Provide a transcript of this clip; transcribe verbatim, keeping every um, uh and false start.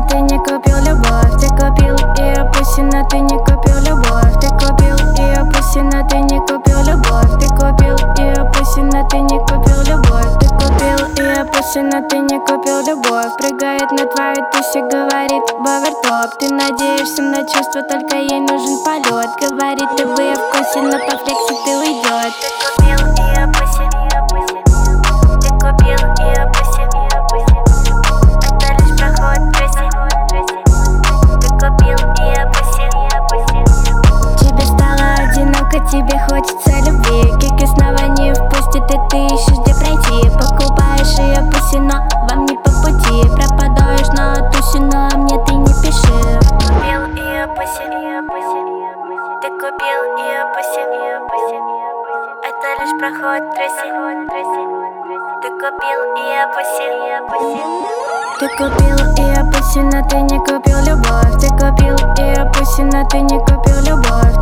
ты не купил любовь. Ты купил ее пусть, но ты не купил любовь. Ты купил ее пусть, но ты не купил любовь. Ты купил ее пусть, но ты не купил любовь. Ты купил ее пусть, но ты не купил любовь. Прыгает на твою тусе, говорит бовертоп. Ты надеешься на чувства, только ей нужен полет. Говорит, ты бы я вкусе, но по флексе ты уйдет. Ты купил ее пусть, ты купил ее пусть. Это лишь проход трассы. Ты купил ее пусть. Тебе стало одиноко, тебе хочется любви. Кики снова не впустит, и ты ищешь где пройти. Покупаешь ее пусть, но вам не по пути. Пропадаешь на тусе, но мне ты не пиши. Купил ее пусть, ты купил ее пусть. Это лишь проход трассы. Ты купил ее пусть. Ты купил ее пусть, но ты не купил любовь. Ты купил ее пусть, но ты не купил любовь.